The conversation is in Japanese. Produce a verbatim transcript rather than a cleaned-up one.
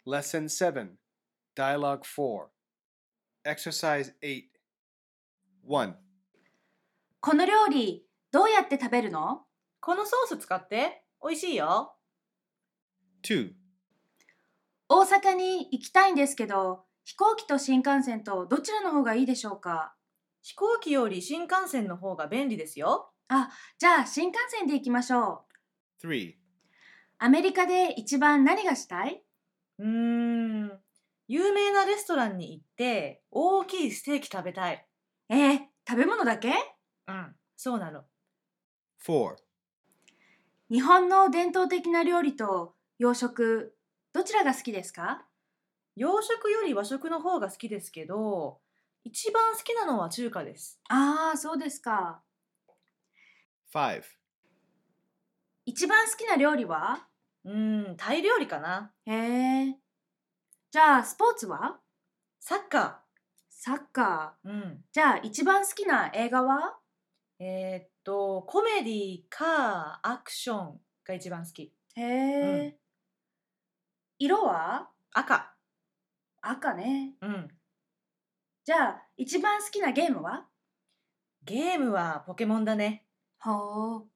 Lesson seven, Dialogue four. Exercise eight. one. この料理、どうやって食べるの？ このソース使って美味しいよ。 two. 大阪に行きたいんですけど、飛行機と新幹線とどちらの方がいいでしょうか？ 飛行機より新幹線の方が便利ですよ。 あ、じゃあ新幹線で行きましょう。 three. アメリカで一番何がしたい？ うーん、有名なレストランに行って大きいステーキ食べたい。 えー、食べ物だけ？ うん、そうなの。 four. 日本の伝統的な料理と洋食、どちらが好きですか？ 洋食より和食の方が好きですけど、一番好きなのは中華です。 ああ、そうですか。 five. 一番好きな料理は？ うーん、タイ料理かな。 へえ。じゃあスポーツは？ サッカサッカー。 ー。うん。 じゃあ一番好きな映画は？ えーっと、コメディかアクションが一番好き。 へえ、 うん、 色は？ 赤。 赤ね。 うん。 じゃあ一番好きなゲームは？ ゲームはポケモンだね。 ほう。